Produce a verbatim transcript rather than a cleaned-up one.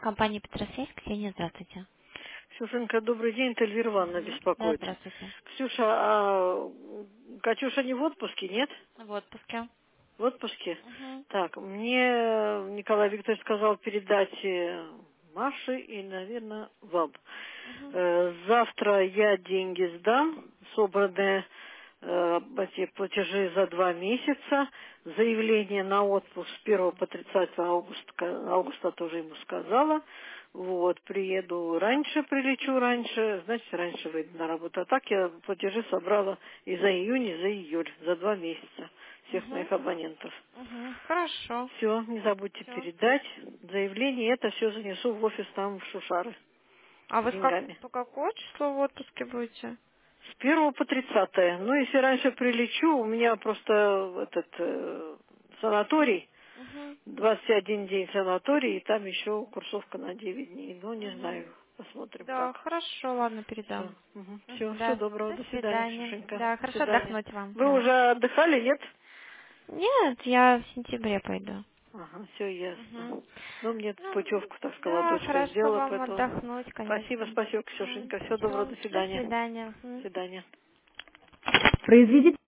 Компания Петросвязь, Ксения, здравствуйте. Ксюшенька, добрый день, это Эльвира Ивановна Мгм. Да, беспокоит. здравствуйте. Ксюша, а Катюша не в отпуске, нет? В отпуске. В отпуске? Угу. Так, мне Николай Викторович сказал передать э, Маше и, наверное, вам. Угу. Э, Завтра я деньги сдам, собранные э, эти платежи за два месяца. Заявление на отпуск с первого по тридцатое августа, августа тоже ему сказала. Вот, приеду раньше, прилечу раньше, значит, раньше выйду на работу. А так я платежи собрала и за июнь, и за июль, за два месяца всех Угу. моих абонентов. Угу. Хорошо. Все, не забудьте Все. передать заявление, это все занесу в офис там в Шушары А с вы в как, деньгами. по какое число в отпуске будете? С первого по тридцатое. Ну, если раньше прилечу, у меня просто этот э, санаторий, Угу. двадцать один день санаторий, и там еще курсовка на девять дней. Ну, не Угу. знаю, посмотрим Да, как. хорошо, ладно, Все, передам. все, Мгм, всего да. доброго, До до свидания, свидания. Ксюшенька. Да, До хорошо свидания. отдохнуть вам. Вы Да. уже отдыхали, нет? Нет, я в сентябре пойду. Ага, все Угу. ясно. Ну, мне Ну, путевку, так сказала, да, дочка хорошо сделала, вам поэтому... отдохнуть, Спасибо, конечно. спасибо, Ксюшенька. Всего доброго, Все, до до свидания. свидания. До Мгм. свидания. Произведите